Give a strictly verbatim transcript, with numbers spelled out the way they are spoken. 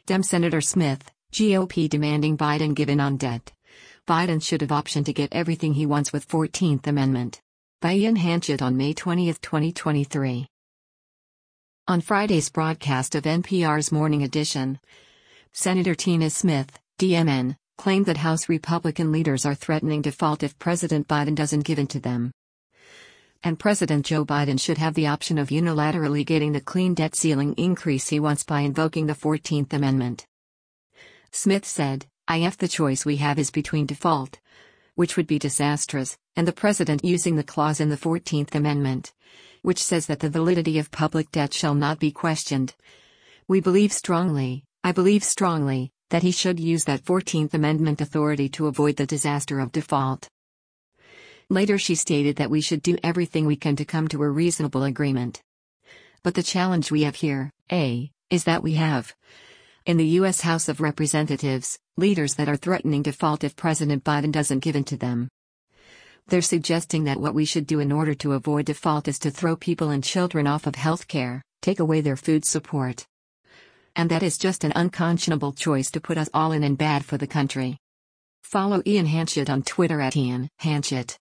Dem Senator Smith, G O P demanding Biden give in on debt. Biden should have option to get everything he wants with fourteenth Amendment. By Ian Hanchett on May twentieth, twenty twenty-three. On Friday's broadcast of N P R's Morning Edition, Senator Tina Smith, D M N, claimed that House Republican leaders are threatening default if President Biden doesn't give in to them. And President Joe Biden should have the option of unilaterally getting the clean debt ceiling increase he wants by invoking the fourteenth Amendment. Smith said, "If the choice we have is between default, which would be disastrous, and the president using the clause in the fourteenth Amendment, which says that the validity of public debt shall not be questioned, we believe strongly, I believe strongly, that he should use that fourteenth Amendment authority to avoid the disaster of default." Later she stated that we should do everything we can to come to a reasonable agreement. But the challenge we have here, A, is that we have, in the U S House of Representatives, leaders that are threatening default if President Biden doesn't give in to them. They're suggesting that what we should do in order to avoid default is to throw people and children off of health care, take away their food support. And that is just an unconscionable choice to put us all in and bad for the country. Follow Ian Hanchett on Twitter at Ian Hanchett.